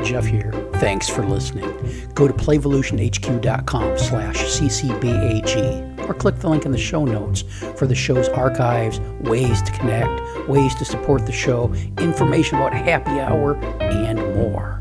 Jeff here. Thanks for listening. Go to playvolution.hq.com/ccbag or click the link in the show notes for the show's archives, ways to connect, ways to support the show, information about happy hour, and more.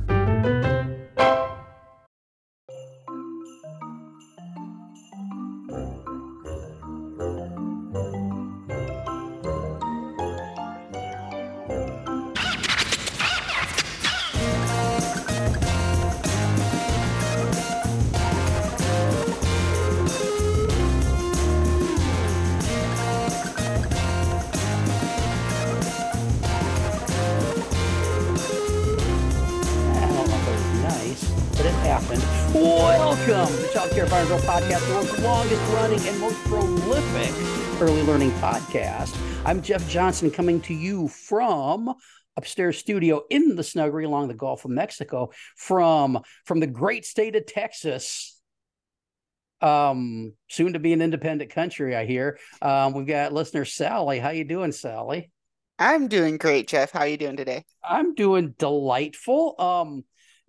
Welcome to Child Care Fire Girl Podcast, the world's longest running and most prolific early learning podcast. I'm Jeff Johnson, coming to you from upstairs studio in the Snuggery along the Gulf of Mexico, from the great state of Texas, soon to be an independent country, I hear. We've got listener Sally. How you doing, Sally? I'm doing great, Jeff. How are you doing today? I'm doing delightful.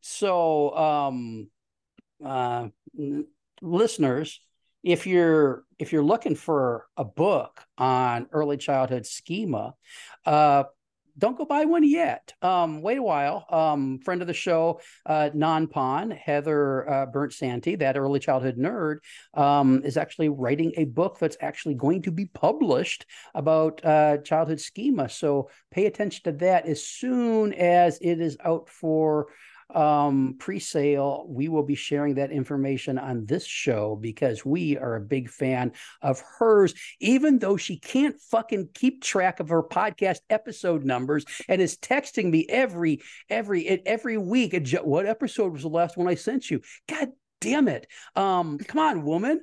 Listeners, if you're looking for a book on early childhood schema, don't go buy one yet. Wait a while. Friend of the show, Non-Pon, Heather Bernt-Santy, that early childhood nerd, is actually writing a book that's actually going to be published about childhood schema. So pay attention to that as soon as it is out for pre-sale. We will be sharing that information on this show because we are a big fan of hers, even though she can't fucking keep track of her podcast episode numbers and is texting me every week. What episode was the last one I sent you? God damn it. Come on, woman.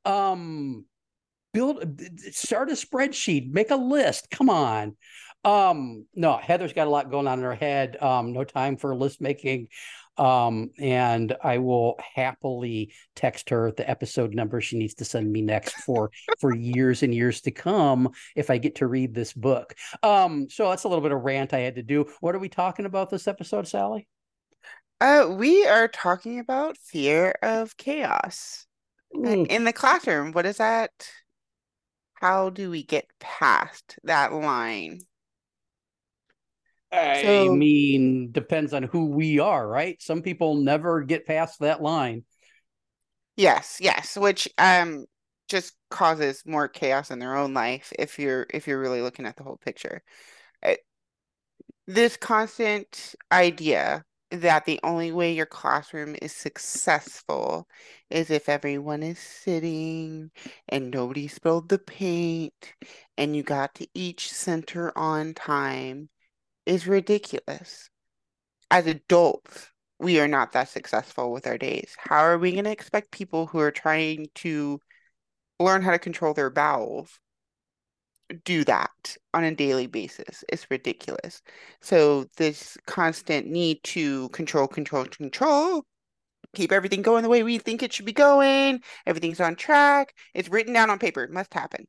Start a spreadsheet, make a list. Come on. No, Heather's got a lot going on in her head. No time for list making. And I will happily text her the episode number she needs to send me next for years and years to come if I get to read this book. So that's a little bit of rant I had to do. What are we talking about this episode, Sally? We are talking about fear of chaos in the classroom. What is that? How do we get past that line? I mean, depends on who we are, right? Some people never get past that line. Yes, which just causes more chaos in their own life if you're really looking at the whole picture. This constant idea that the only way your classroom is successful is if everyone is sitting and nobody spilled the paint and you got to each center on time is ridiculous. As adults, we are not that successful with our days. How are we going to expect people who are trying to learn how to control their bowels do that on a daily basis? It's ridiculous. So this constant need to control, keep everything going the way we think it should be going, everything's on track, it's written down on paper, it must happen.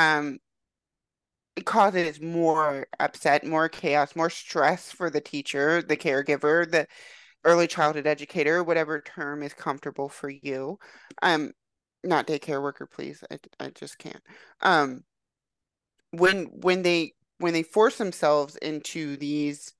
It causes more upset, more chaos, more stress for the teacher, the caregiver, the early childhood educator, whatever term is comfortable for you. Not daycare worker, please. I just can't. When they force themselves into these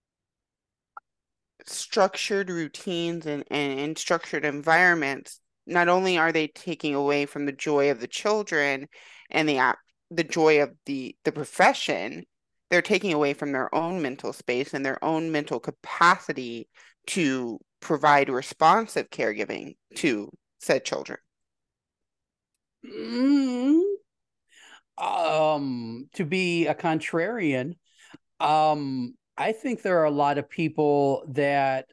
structured routines and structured environments, not only are they taking away from the joy of the children and the joy of the profession, they're taking away from their own mental space and their own mental capacity to provide responsive caregiving to said children. To be a contrarian, I think there are a lot of people that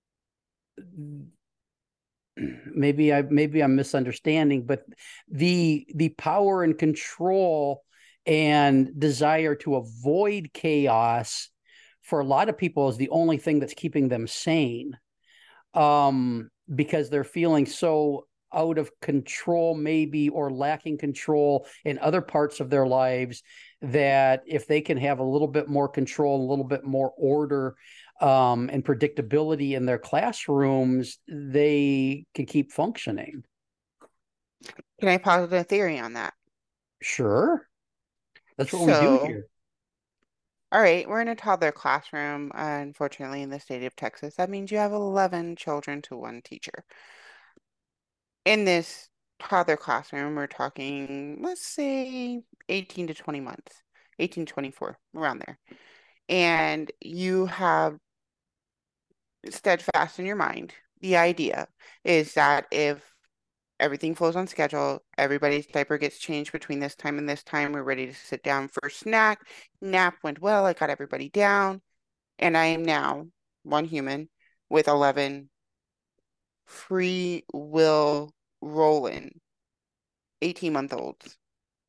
maybe I'm misunderstanding, but the power and control and desire to avoid chaos for a lot of people is the only thing that's keeping them sane, because they're feeling so out of control maybe, or lacking control in other parts of their lives, that if they can have a little bit more control, a little bit more order, and predictability in their classrooms, they can keep functioning. Can I posit a theory on that? Sure, that's what we do So, here. all right, we're in a toddler classroom, unfortunately, in the state of Texas. That means you have 11 children to one teacher. In this toddler classroom, we're talking, let's say, 18 to 20 months, 18 to 24, around there. And you have steadfast in your mind the idea is that if everything flows on schedule, everybody's diaper gets changed between this time and this time, we're ready to sit down for snack. Nap went well, I got everybody down, and I am now one human with 11 free will rolling 18-month-olds.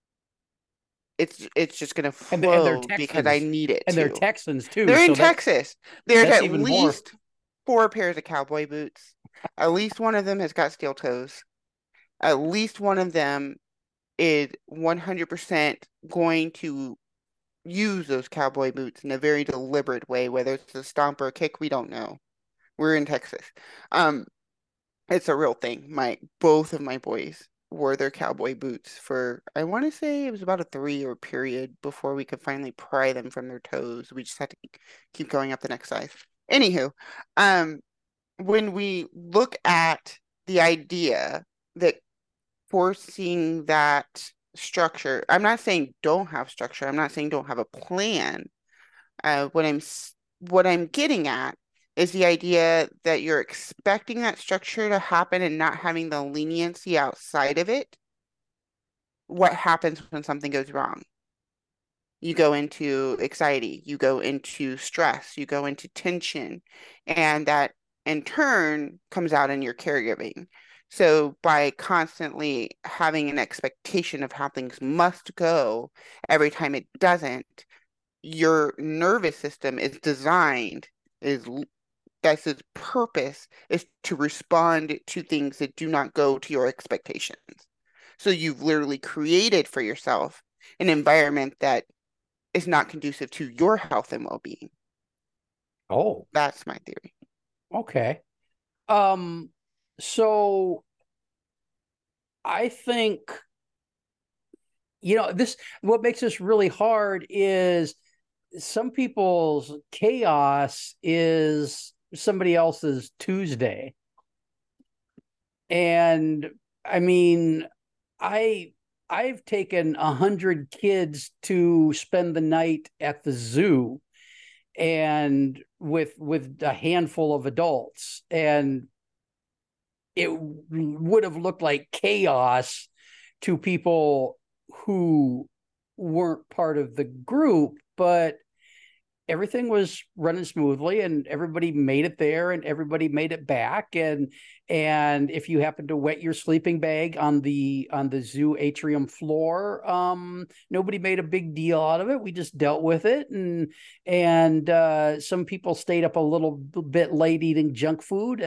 It's just gonna And they're flow because I Texans, need it and they're to. Texans too. They're in So Texas. There's that's at even more. least four pairs of cowboy boots. At least one of them has got steel toes. At least one of them is 100% going to use those cowboy boots in a very deliberate way, whether it's a stomp or a kick, we don't know. We're in Texas. Um, it's a real thing. Both of my boys wore their cowboy boots for, I want to say it was about a 3 year period before we could finally pry them from their toes. We just had to keep going up the next size. Anywho, um, when we look at the idea that forcing that structure, I'm not saying don't have structure. I'm not saying don't have a plan. Uh, what I'm what I'm getting at is the idea that you're expecting that structure to happen and not having the leniency outside of it. What happens when something goes wrong? You go into anxiety, you go into stress, you go into tension, and that in turn comes out in your caregiving. So by constantly having an expectation of how things must go every time it doesn't, your nervous system is designed, is that's its purpose is to respond to things that do not go to your expectations. So you've literally created for yourself an environment that is not conducive to your health and well-being. Oh, That's my theory. okay. Um, so I think, this, what makes this really hard is some people's chaos is somebody else's Tuesday. And I mean, I I've taken 100 kids to spend the night at the zoo and with a handful of adults, and it would have looked like chaos to people who weren't part of the group, but everything was running smoothly and everybody made it there and everybody made it back. And if you happen to wet your sleeping bag on the zoo atrium floor, nobody made a big deal out of it. We just dealt with it. And some people stayed up a little bit late eating junk food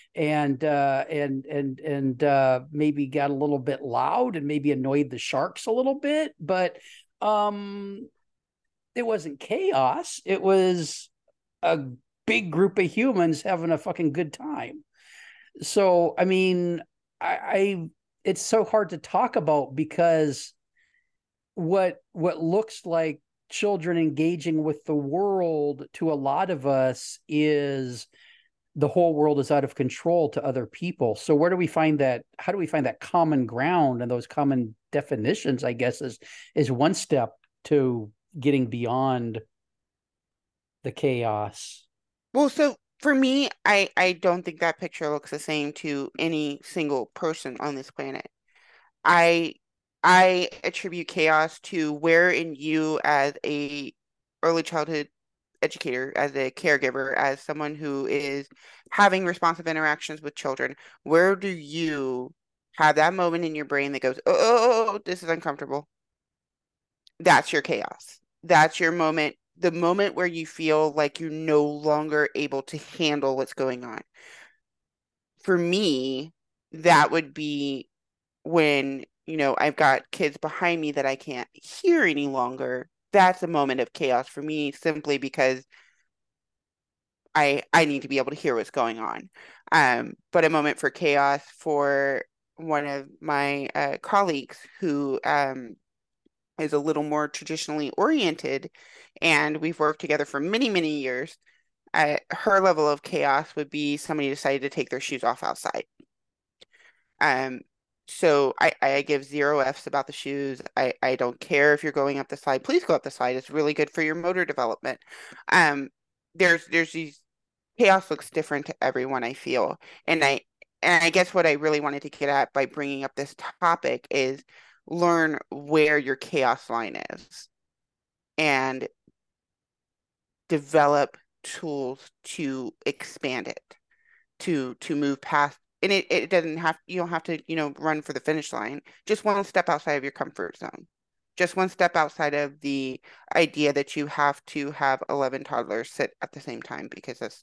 and maybe got a little bit loud and maybe annoyed the sharks a little bit, but um it wasn't chaos. It was a big group of humans having a fucking good time. So, I mean, I it's so hard to talk about because what looks like children engaging with the world to a lot of us is the whole world is out of control to other people. So where do we find that? How do we find that common ground and those common definitions? I guess is one step to getting beyond the chaos. Well, so for me, I don't think that picture looks the same to any single person on this planet. I I attribute chaos to where in you as a early childhood educator, as a caregiver, as someone who is having responsive interactions with children, where do you have that moment in your brain that goes, oh, this is uncomfortable? That's your chaos. That's your moment, the moment where you feel like you're no longer able to handle what's going on. For me, that would be when, I've got kids behind me that I can't hear any longer. That's a moment of chaos for me simply because I need to be able to hear what's going on. But a moment for chaos for one of my colleagues who is a little more traditionally oriented, and we've worked together for many, many years. Her level of chaos would be somebody decided to take their shoes off outside. Um, so I give zero Fs about the shoes. I don't care if you're going up the slide. Please go up the slide. It's really good for your motor development. Um, there's these chaos looks different to everyone, I feel. And I guess what I really wanted to get at by bringing up this topic is learn where your chaos line is and develop tools to expand it, to move past. And it doesn't have, you don't have to, run for the finish line. Just one step outside of your comfort zone. Just one step outside of the idea that you have to have 11 toddlers sit at the same time, because that's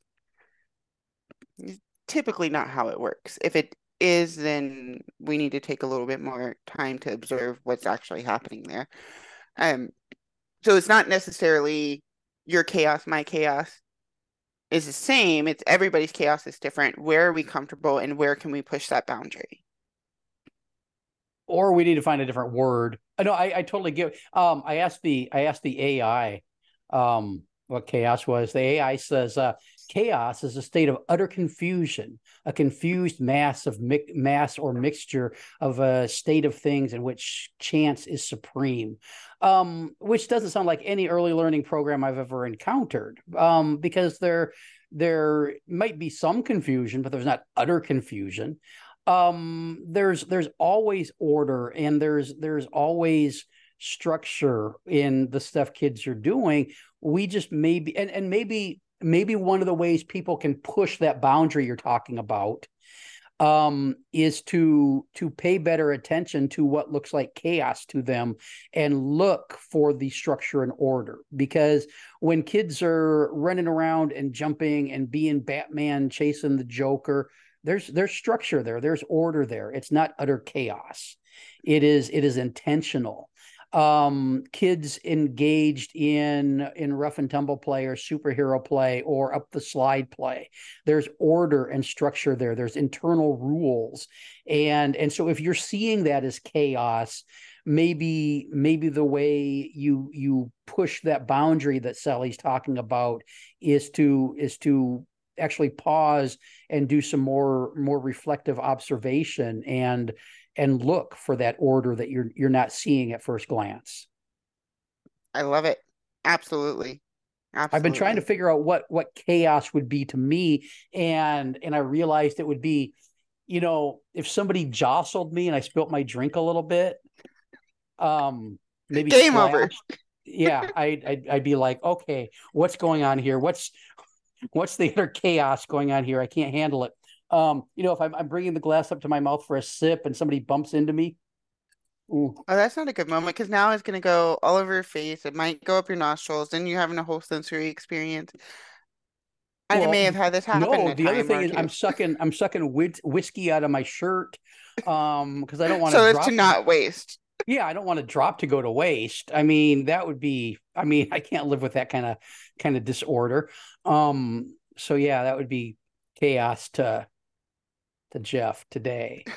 typically not how it works. If it is, then we need to take a little bit more time to observe what's actually happening there. Um, so it's not necessarily your chaos, my chaos is the same. It's everybody's chaos is different. Where are we comfortable and where can we push that boundary? Or we need to find a different word. No, I totally get. I asked the AI what chaos was. The AI says chaos is a state of utter confusion, a confused mass or mixture of a state of things in which chance is supreme. Which doesn't sound like any early learning program I've ever encountered. Because there might be some confusion, but there's not utter confusion. There's always order, and there's always structure in the stuff kids are doing. We just maybe, and maybe one of the ways people can push that boundary you're talking about is to pay better attention to what looks like chaos to them and look for the structure and order. Because when kids are running around and jumping and being Batman chasing the Joker, there's structure there, there's order there. It's not utter chaos. It is intentional. Kids engaged in rough and tumble play or superhero play or up the slide play, there's order and structure there, there's internal rules. And so if you're seeing that as chaos, maybe the way you push that boundary that Sally's talking about is to actually pause and do some more reflective observation and look for that order that you're not seeing at first glance. I love it. Absolutely. I've been trying to Absolutely. figure out what chaos would be to me, and I realized it would be, if somebody jostled me and I spilt my drink a little bit, maybe Game over. splashed. Yeah, I'd be like, okay, what's going on here? What's the other chaos going on here? I can't handle it. If I'm bringing the glass up to my mouth for a sip and somebody bumps into me, ooh, Oh, that's not a good moment because now it's going to go all over your face. It might go up your nostrils, and you're having a whole sensory experience. I may well, have had this happen no. a The other time thing or is two. I'm sucking whiskey out of my shirt, because I don't want to So as to drop. not waste. Yeah, I don't want to drop to go to waste. I mean, that would be. I mean, I can't live with that kind of disorder. So yeah, that would be chaos to Jeff today.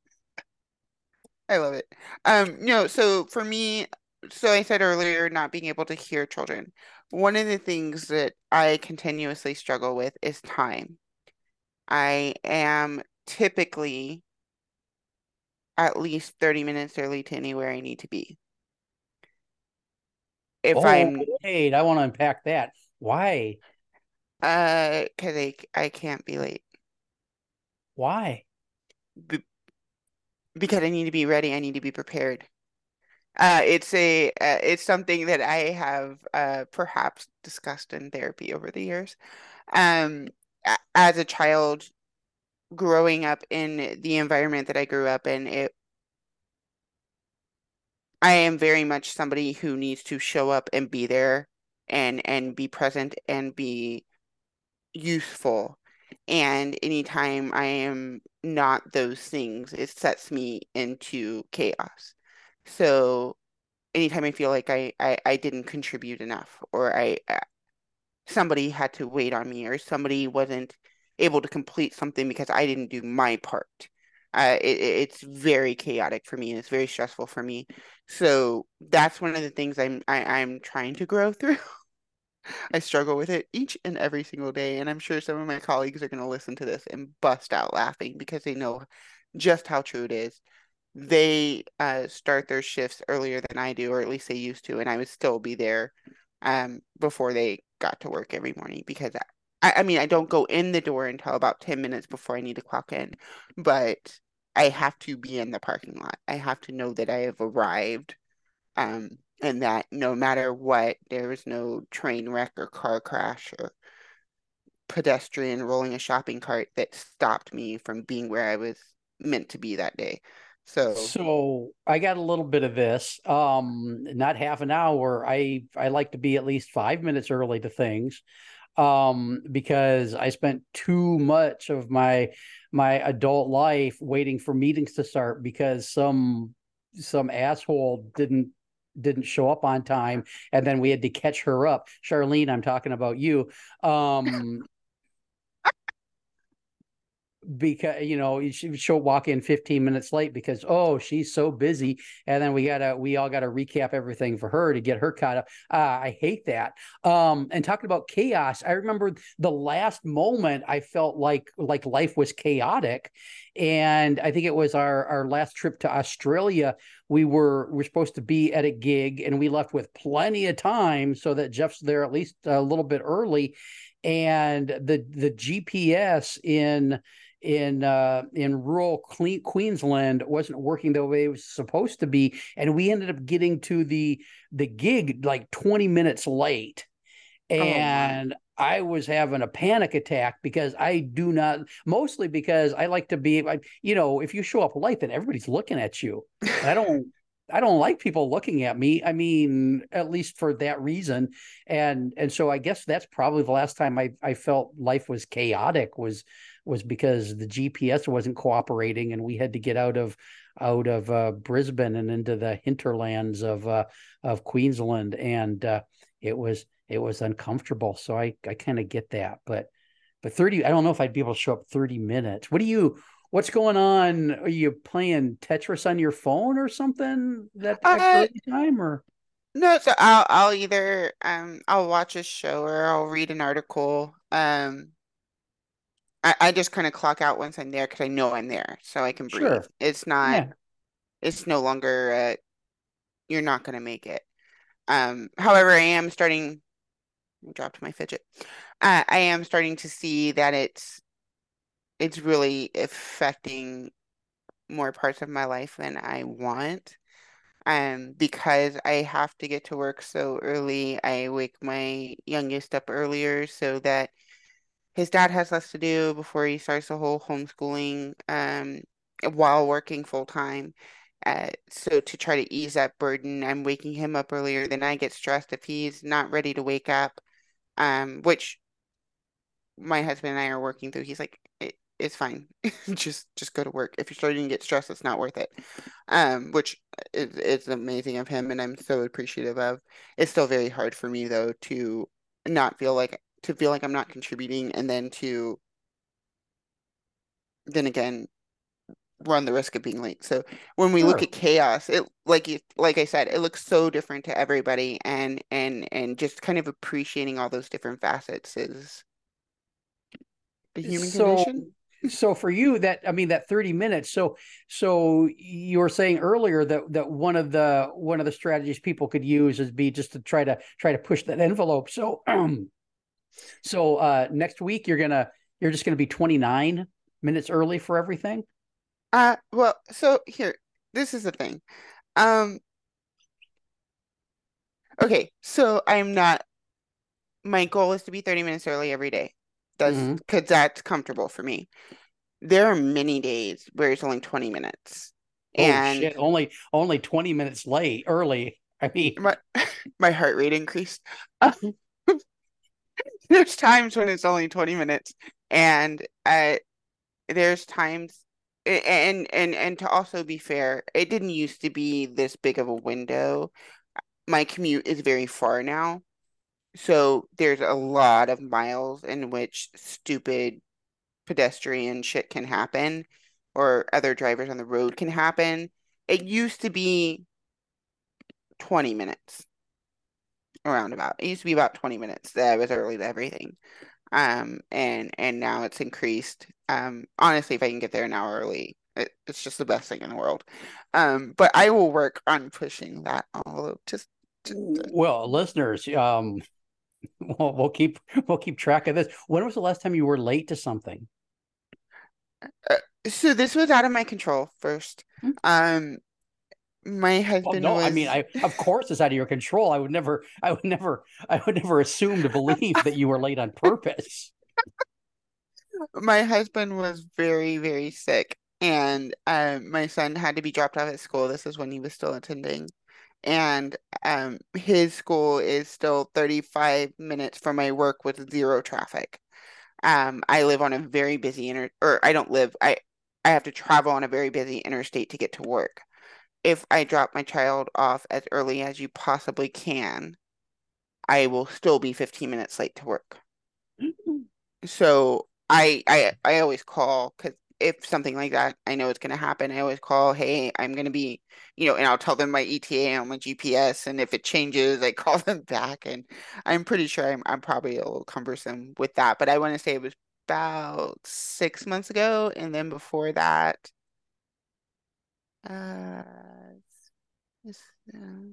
I love it. So for me, so I said earlier, not being able to hear children. One of the things that I continuously struggle with is time. I am typically at least 30 minutes early to anywhere I need to be. If Oh, I'm, wait, I want to unpack that. Why? 'Cause I can't be late. Why? B because I need to be ready, I need to be prepared. It's something that I have perhaps discussed in therapy over the years. Um, as a child growing up in the environment that I grew up in, I am very much somebody who needs to show up and be there and be present and be useful. And anytime I am not those things, it sets me into chaos. So anytime I feel like I didn't contribute enough or somebody had to wait on me or somebody wasn't able to complete something because I didn't do my part. It's very chaotic for me and it's very stressful for me. So that's one of the things I'm trying to grow through. I struggle with it each and every single day, and I'm sure some of my colleagues are going to listen to this and bust out laughing because they know just how true it is. They start their shifts earlier than I do, or at least they used to, and I would still be there before they got to work every morning because I mean, I don't go in the door until about 10 minutes before I need to clock in, but I have to be in the parking lot. I have to know that I have arrived, and that no matter what, there was no train wreck or car crash or pedestrian rolling a shopping cart that stopped me from being where I was meant to be that day. So, So I got a little bit of this. Not half an hour. I like to be at least 5 minutes early to things. Because I spent too much of my adult life waiting for meetings to start because some asshole didn't show up on time, and then we had to catch her up. Charlene, I'm talking about you. Because she'll walk in 15 minutes late because she's so busy, and then we all gotta recap everything for her to get her caught up. I hate that. And talking about chaos, I remember the last moment I felt like life was chaotic, and I think it was our last trip to Australia. We're supposed to be at a gig, and we left with plenty of time so that Jeff's there at least a little bit early, and the GPS in rural Queensland wasn't working the way it was supposed to be, and we ended up getting to the gig like 20 minutes late, oh my. and I was having a panic attack because I do not, mostly because I like to be, if you show up late, then everybody's looking at you, and I don't like people looking at me. I mean, at least for that reason. And so I guess that's probably the last time I felt life was chaotic was because the GPS wasn't cooperating and we had to get out of Brisbane and into the hinterlands of Queensland, and it was uncomfortable. So I kind of get that, but 30, I don't know if I'd be able to show up 30 minutes. What's going on? Are you playing Tetris on your phone or something that Uh, early time, or no, so I'll either I'll watch a show or I'll read an article. I just kind of clock out once I'm there because I know I'm there, so I can breathe. sure? It's Yeah, no longer you're not gonna make it. However, I am starting. I dropped my fidget. I am starting to see that it's really affecting more parts of my life than I want. Because I have to get to work so early, I wake my youngest up earlier so that his dad has less to do before he starts the whole homeschooling, while working full time. So to try to ease that burden, I'm waking him up earlier. Then I get stressed if he's not ready to wake up, which my husband and I are working through. He's like, it's fine. Just go to work. If you're starting to get stressed, it's not worth it. Which is amazing of him, and I'm so appreciative of. It's still very hard for me though to not feel like I'm not contributing, and then again run the risk of being late. So when we look sure. at chaos, like I said, it looks so different to everybody, and just kind of appreciating all those different facets is the human So condition. so for you, that I mean that 30 minutes. So you were saying earlier that one of the strategies people could use is be just to try to push that envelope. So next week you're just gonna be 29 minutes early for everything. Well, so here, this is the thing. Um, okay, so I'm not, my goal is to be 30 minutes early every day. That's Mm-hmm. because that's comfortable for me. There are many days where it's only 20 minutes. Oh And shit, only 20 minutes late early. I mean, my my heart rate increased. There's times when it's only 20 minutes, and there's times, and to also be fair, it didn't used to be this big of a window. My commute is very far now, So there's a lot of miles in which stupid pedestrian shit can happen or other drivers on the road can happen. It used to be 20 minutes around about. It used to be about 20 minutes that I was early to everything. And now it's increased. Honestly, if I can get there an hour early, it's just the best thing in the world. But I will work on pushing that envelope. Just Well, listeners, we'll keep track of this. When was the last time you were late to something? uh, so this was out of my control first. Hmm? Um, my Well, husband no, I mean, was I of course it's out of your control. I would never assume to believe that you were late on purpose. my husband was very, very sick, and my son had to be dropped off at school. This is when he was still attending. And his school is still 35 minutes from my work with zero traffic. I live on a very busy or I don't live, I have to travel on a very busy interstate to get to work. If I drop my child off as early as you possibly can, I will still be 15 minutes late to work. So I always call because if something like that I know it's gonna happen, I always call, hey, I'm gonna be, and I'll tell them my ETA on my GPS, and if it changes, I call them back, and I'm pretty sure I'm probably a little cumbersome with that, but I want to say it was about 6 months ago, and then before that, uh, it's, uh,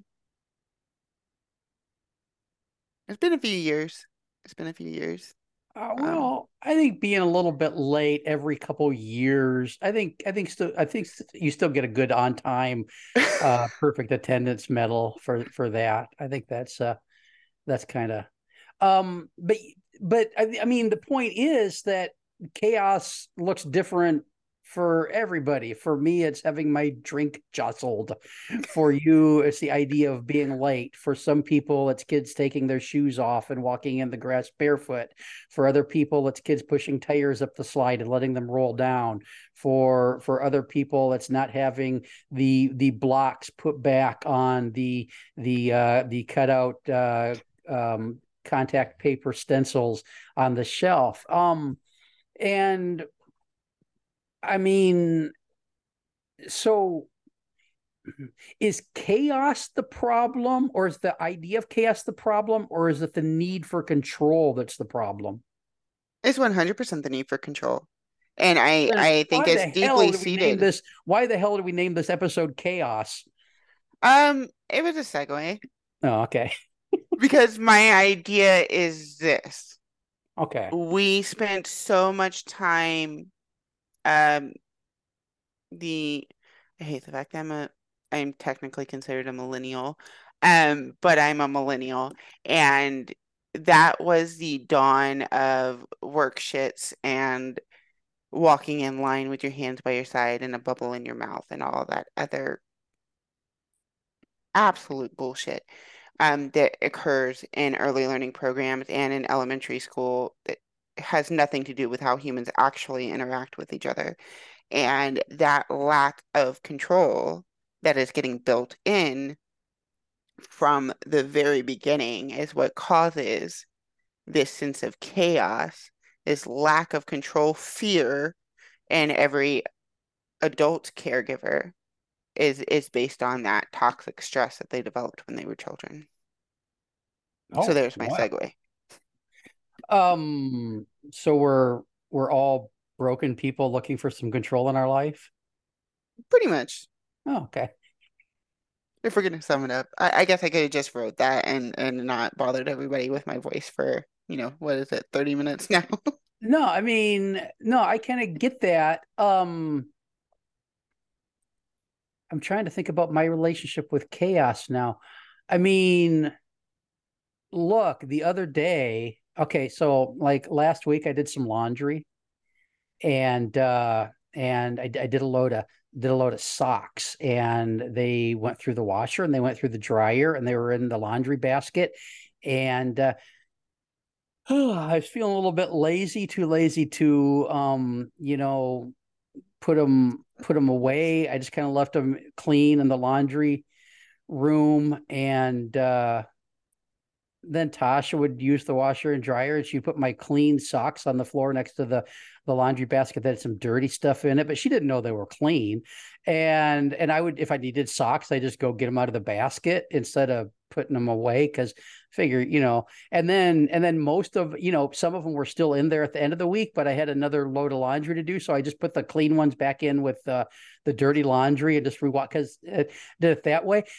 it's been a few years. It's been a few years. Um, Well, I think being a little bit late every couple years, I think you still get a good on time, perfect attendance medal for that. I think that's kind of, but I mean the point is that chaos looks different for everybody. For me, it's having my drink jostled. For you, it's the idea of being late. For some people, it's kids taking their shoes off and walking in the grass barefoot. For other people, it's kids pushing tires up the slide and letting them roll down. For other people, it's not having the blocks put back on the cutout contact paper stencils on the shelf. And I mean, so is chaos the problem, or is the idea of chaos the problem, or is it the need for control that's the problem? it's 100% the need for control. And I Then I think why it's the hell deeply did we name seated. this? Why the hell did we name this episode Chaos? It was a segue Oh, okay. because my idea is this. Okay. We spent so much time, um, the I hate the fact that I'm technically considered a millennial, but I'm a millennial, and that was the dawn of work shits and walking in line with your hands by your side and a bubble in your mouth and all that other absolute bullshit that occurs in early learning programs and in elementary school that has nothing to do with how humans actually interact with each other. And that lack of control that is getting built in from the very beginning is what causes this sense of chaos, this lack of control, fear in every adult caregiver is based on that toxic stress that they developed when they were children. So Oh, there's my wow. segue. So we're all broken people looking for some control in our life. Pretty much, Oh, okay. if we're gonna sum it up, I guess I could have just wrote that and not bothered everybody with my voice for, what is it, 30 minutes now? No, I mean, no, I kind of get that. I'm trying to think about my relationship with chaos now. I mean, look, the other day, okay, so like last week I did some laundry and I did a load of socks and they went through the washer and they went through the dryer and they were in the laundry basket and I was feeling a little bit lazy, too lazy to put them away. I just kind of left them clean in the laundry room, and then Tasha would use the washer and dryer, and she'd put my clean socks on the floor next to the laundry basket that had some dirty stuff in it, but she didn't know they were clean. And I would, if I needed socks, I just go get them out of the basket instead of putting them away, because figure, and then most of, some of them were still in there at the end of the week, but I had another load of laundry to do, so I just put the clean ones back in with the dirty laundry and just rewash, because it did it that way.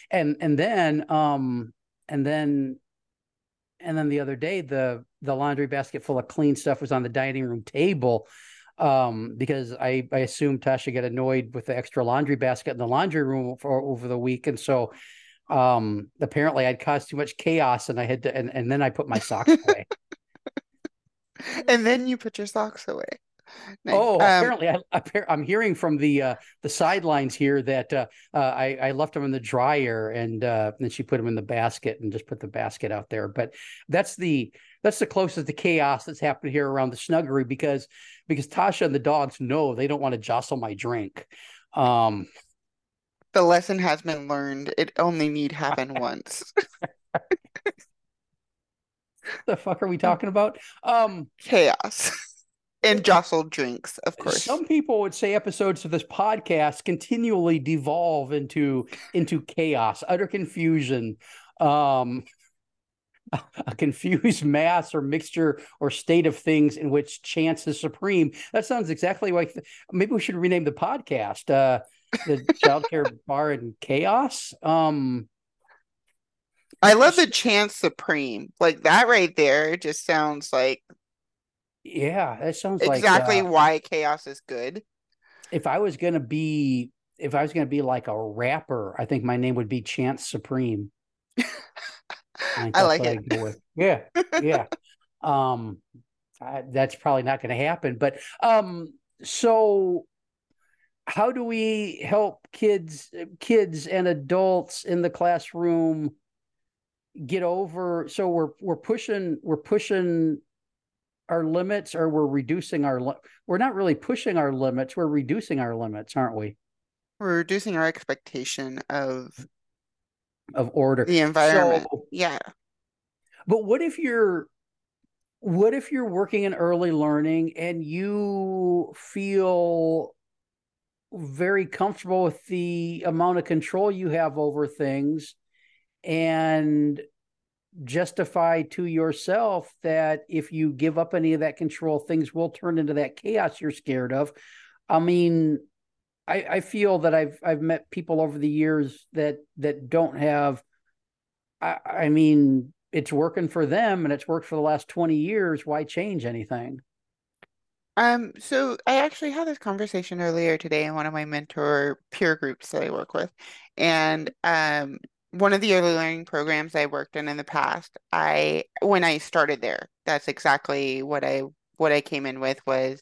And then the other day, the laundry basket full of clean stuff was on the dining room table, because I assumed Tasha got annoyed with the extra laundry basket in the laundry room over the week. And so apparently I'd caused too much chaos, and I had to, and then I put my socks away. And then you put your socks away. Nice. Oh, apparently I'm hearing from the sidelines here that I left them in the dryer, and then she put them in the basket and just put the basket out there. But that's the closest to chaos that's happened here around the snuggery, because Tasha and the dogs know they don't want to jostle my drink. The lesson has been learned. It only need happen once. The fuck are we talking about? Chaos. And jostled drinks, of course. Some people would say episodes of this podcast continually devolve into chaos, utter confusion, a confused mass or mixture or state of things in which chance is supreme. That sounds exactly like maybe we should rename the podcast the Childcare Bar and Chaos. I love the chance supreme. Like that right there just sounds like Yeah, that sounds like exactly why chaos is good. if I was gonna be like a rapper, I think my name would be Chance Supreme. I think I that's like what it. I'd go with. Yeah, yeah. Um, that's probably not going to happen. But so how do we help kids and adults in the classroom get over? So we're pushing our limits, or we're not really pushing our limits. We're reducing our limits, aren't we? We're reducing our expectation Of order. the environment. So, Yeah. but what if you're working in early learning and you feel very comfortable with the amount of control you have over things, and justify to yourself that if you give up any of that control, things will turn into that chaos you're scared of? I mean, I feel that I've met people over the years that don't have. I mean, it's working for them and it's worked for the last 20 years. Why change anything? So I actually had this conversation earlier today in one of my mentor peer groups that I work with. And one of the early learning programs I worked in the past, when I started there, that's exactly what I came in with was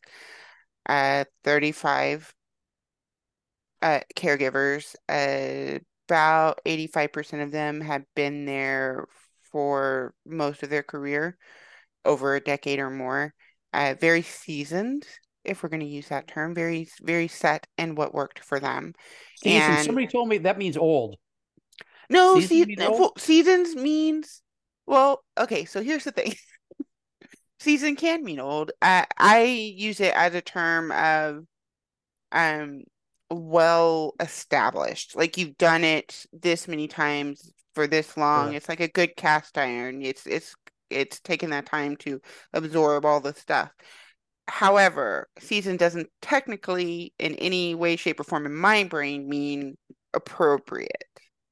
35 caregivers. About 85% of them had been there for most of their career, over a decade or more. Very seasoned, if we're going to use that term, very, very set in what worked for them. Season. And Somebody told me that means old. no, Season means old. well, seasons means, well, okay, so here's the thing. Season can mean old. I use it as a term of um well established. Like you've done it this many times for this long. Sure. It's like a good cast iron. It's taken that time to absorb all the stuff. However, season doesn't technically in any way, shape, or form in my brain mean appropriate.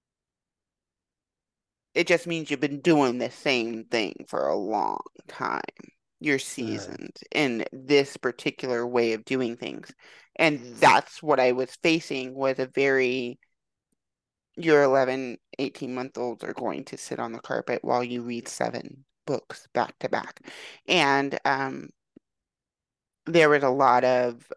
It just means you've been doing the same thing for a long time. You're Sure. seasoned in this particular way of doing things. And that's what I was facing was a very, your 11, 18-month-olds are going to sit on the carpet while you read 7 books back to back. And there was a lot of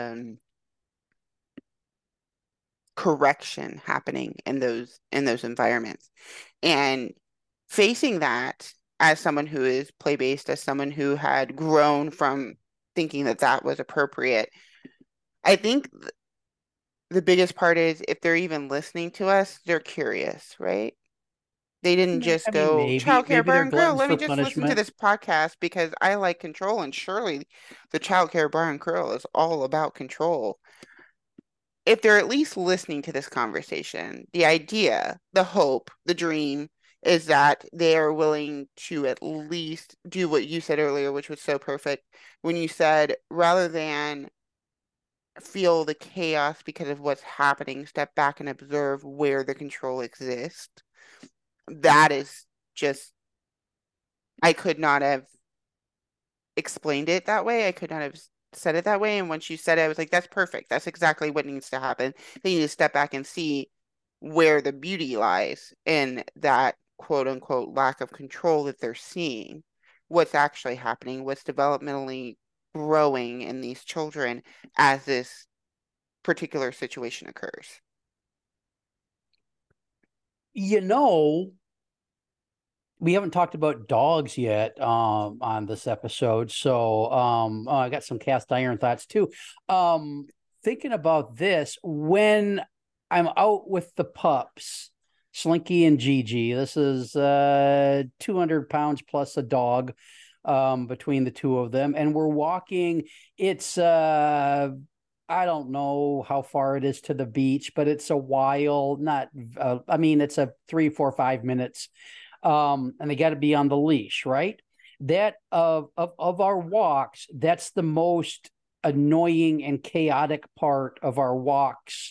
correction happening in those environments. And facing that as someone who is play-based, as someone who had grown from thinking that that was appropriate, I think the biggest part is if they're even listening to us, they're curious, right? They didn't just I mean, go childcare maybe bar they're and grill. gluttons Let me for just listen to punishment. this podcast because I like control, and surely the childcare bar and grill is all about control. If they're at least listening to this conversation, the idea, the hope, the dream is that they are willing to at least do what you said earlier, which was so perfect when you said rather than feel the chaos because of what's happening, step back and observe where the control exists. That is just, I could not have explained it that way. I could not have said it that way. And once you said it, I was like, that's perfect. That's exactly what needs to happen. They need to step back and see where the beauty lies in that quote unquote lack of control that they're seeing, what's actually happening, what's developmentally growing in these children as this particular situation occurs. You know, we haven't talked about dogs yet on this episode, so I got some cast iron thoughts too. Um, Thinking about this when I'm out with the pups, Slinky and Gigi. This is 200 pounds plus a dog between the two of them, and we're walking. It's I don't know how far it is to the beach, but it's a while. Not, I mean, it's a 3, 4, 5 minutes, and they got to be on the leash, right? That of our walks, that's the most annoying and chaotic part of our walks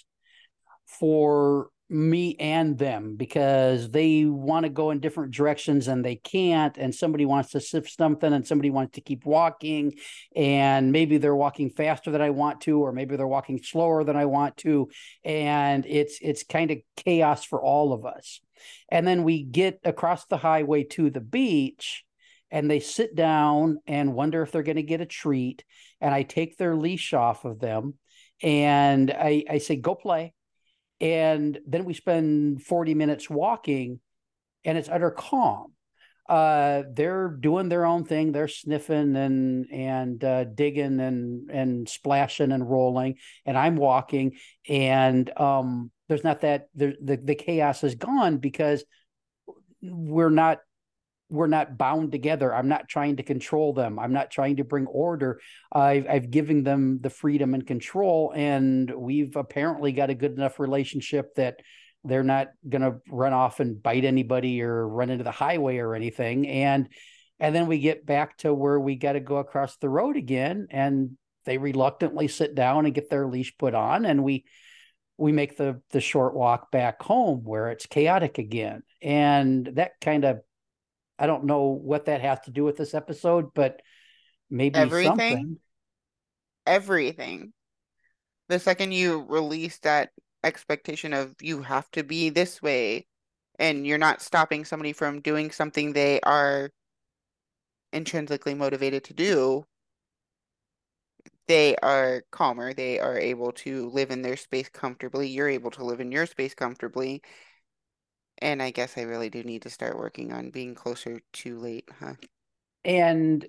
for me and them because they want to go in different directions and they can't, and somebody wants to sift something and somebody wants to keep walking, and maybe they're walking faster than I want to, or maybe they're walking slower than I want to, and it's kind of chaos for all of us. And then we get across the highway to the beach, and they sit down and wonder if they're going to get a treat, and I take their leash off of them, and I say, go play. And then we spend 40 minutes walking, and it's utter calm. They're doing their own thing. They're sniffing and digging and splashing and rolling, and I'm walking. And there's not that the chaos is gone because we're not we're not bound together. I'm not trying to control them. I'm not trying to bring order. I've given them the freedom and control, and we've apparently got a good enough relationship that they're not going to run off and bite anybody or run into the highway or anything. And then we get back to where we got to go across the road again, and they reluctantly sit down and get their leash put on, and we make the short walk back home where it's chaotic again. And that kind of, I don't know what that has to do with this episode, but maybe Everything, something. everything. The second you release that expectation of you have to be this way and you're not stopping somebody from doing something they are intrinsically motivated to do, they are calmer. They are able to live in their space comfortably. You're able to live in your space comfortably. And I guess I really do need to start working on being closer to late, huh? And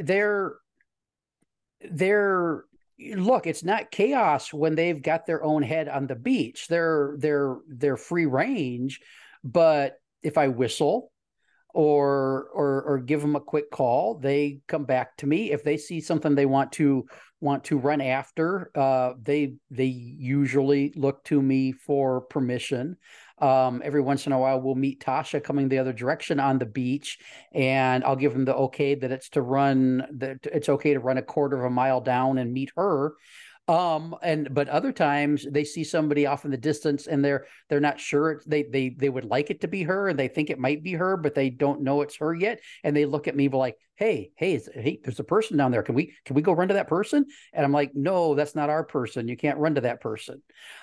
they're look, it's not chaos when they've got their own head on the beach. They're free range, but if I whistle or give them a quick call, they come back to me. If they see something they want to run after, they usually look to me for permission. Every once in a while, we'll meet Tasha coming the other direction on the beach, and I'll give them the okay that it's okay to run a quarter of a mile down and meet her. And but other times they see somebody off in the distance and they're not sure, they would like it to be her and they think it might be her, but they don't know it's her yet. And they look at me like, hey, there's a person down there. Can we go run to that person? And I'm like, no, that's not our person. You can't run to that person.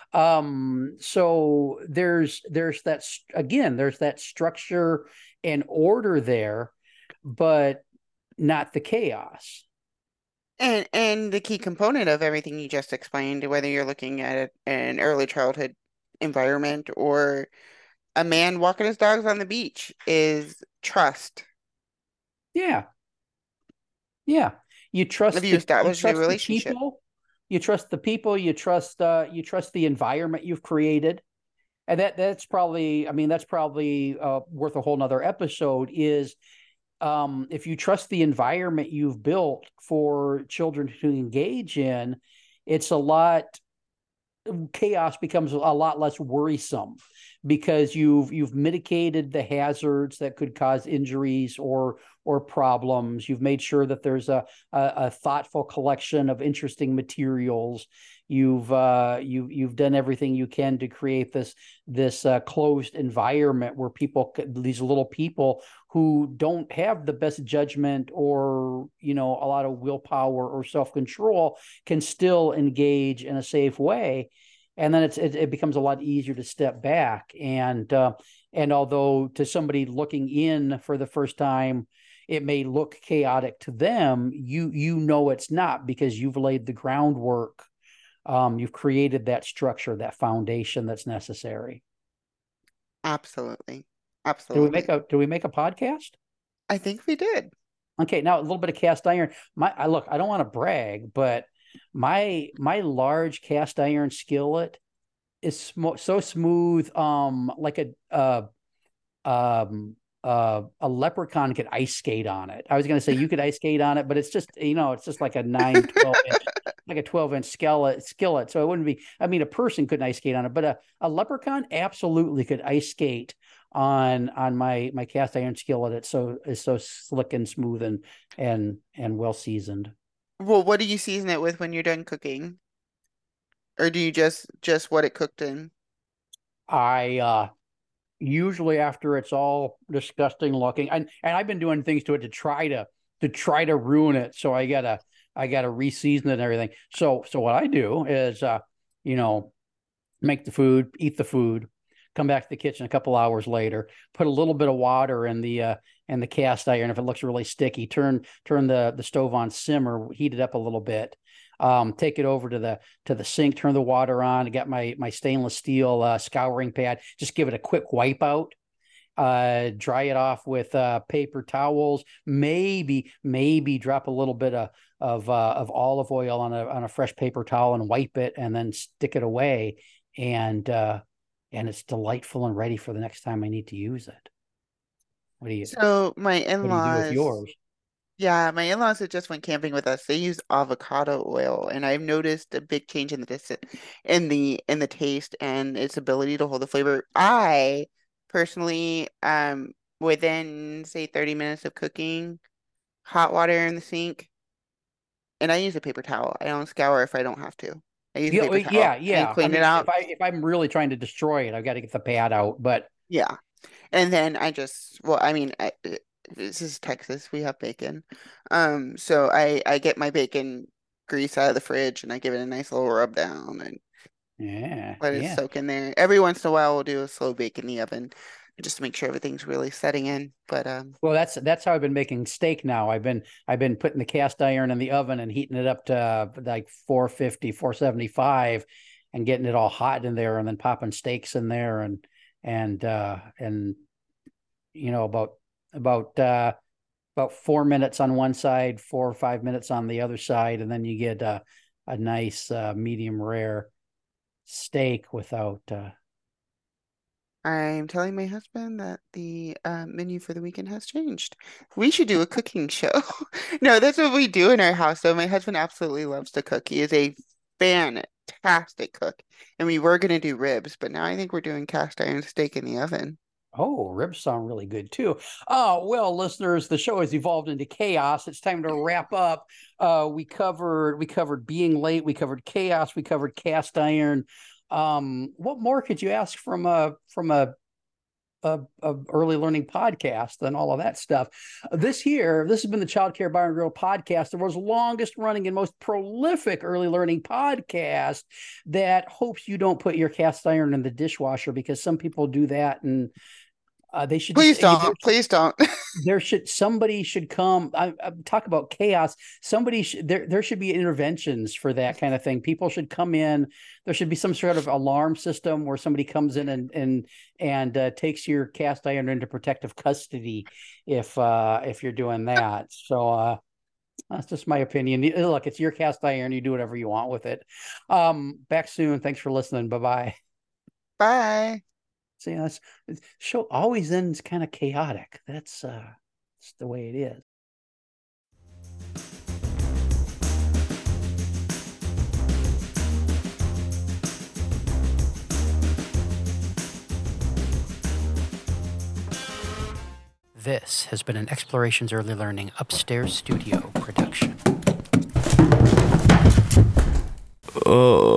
So there's that, again, there's that structure and order there, but not the chaos. And the key component of everything you just explained, whether you're looking at an early childhood environment or a man walking his dogs on the beach, is trust. Yeah. Yeah. You Have trust you you established a trust the relationship? people, you trust the people, you trust the environment you've created. And that's probably, I mean, that's probably worth a whole nother episode. Is if you trust the environment you've built for children to engage in, it's a lot chaos becomes a lot less worrisome because you've mitigated the hazards that could cause injuries or problems. You've made sure that there's a thoughtful collection of interesting materials. You've done everything you can to create this closed environment where people, these little people who don't have the best judgment or a lot of willpower or self-control, can still engage in a safe way. And then it becomes a lot easier to step back. And although to somebody looking in for the first time, it may look chaotic to them, it's not, because you've laid the groundwork. You've created that structure, that foundation that's necessary. Absolutely. Do we make a podcast? I think we did. Okay, now a little bit of cast iron. I don't want to brag, but my large cast iron skillet is so smooth, like a leprechaun could ice skate on it. I was going to say you could ice skate on it, but it's just it's just like a 9-12 inch, like a 12-inch skillet. So it wouldn't be. I mean, a person couldn't ice skate on it, but a leprechaun absolutely could ice skate on my cast iron skillet. It's so slick and smooth and well seasoned. Well, what do you season it with when you're done cooking? Or do you just what it cooked in? I usually, after it's all disgusting looking, and I've been doing things to it to try to ruin it, so I gotta reseason it and everything. So what I do is you know make the food, eat the food, come back to the kitchen a couple hours later, put a little bit of water in the cast iron. If it looks really sticky, turn the stove on simmer, heat it up a little bit. Take it over to the sink, turn the water on. I got my stainless steel scouring pad. Just give it a quick wipe out. Dry it off with paper towels. Maybe drop a little bit of olive oil on a fresh paper towel and wipe it, and then stick it away. And it's delightful and ready for the next time I need to use it. So my What do you do with in-laws, yours? yeah, my in-laws that just went camping with us, they use avocado oil, and I've noticed a big change in the in the taste and its ability to hold the flavor. I personally, within say 30 minutes of cooking, hot water in the sink, and I use a paper towel. I don't scour if I don't have to. I use a Yeah, paper towel and I clean it mean, out. if I'm really trying to destroy it, I've got to get the pad out. But Yeah. And then well, I mean, this is Texas. We have bacon. So I get my bacon grease out of the fridge and I give it a nice little rub down and yeah, let it yeah. soak in there. Every once in a while, we'll do a slow bake in the oven just to make sure everything's really setting in. But Well, that's how I've been making steak now. I've been putting the cast iron in the oven and heating it up to like 450, 475, and getting it all hot in there, and then popping steaks in there, and about about 4 minutes on one side, 4 or 5 minutes on the other side, and then you get a nice medium rare steak without. I'm telling my husband that the menu for the weekend has changed. We should do a cooking show. No, that's what we do in our house. So my husband absolutely loves to cook. He is a fantastic cook. And we were going to do ribs, but now I think we're doing cast iron steak in the oven. Oh, ribs sound really good too. Oh, well, listeners, the show has evolved into chaos. It's time to wrap up. We covered being late, we covered chaos, we covered cast iron. What more could you ask from a early learning podcast than all of that stuff? This has been the Child Care Bar and Grill podcast, the world's longest running and most prolific early learning podcast that hopes you don't put your cast iron in the dishwasher, because some people do that, and they should just Please don't. Please don't. somebody should come. I talk about chaos. There should be interventions for that kind of thing. People should come in. There should be some sort of alarm system where somebody comes in and takes your cast iron into protective custody if you're doing that. So that's just my opinion. Look, it's your cast iron. You do whatever you want with it. Back soon. Thanks for listening. Bye bye. Bye. See, that's the show always ends kind of chaotic. That's the way it is. This has been an Explorations Early Learning Upstairs Studio production. Oh.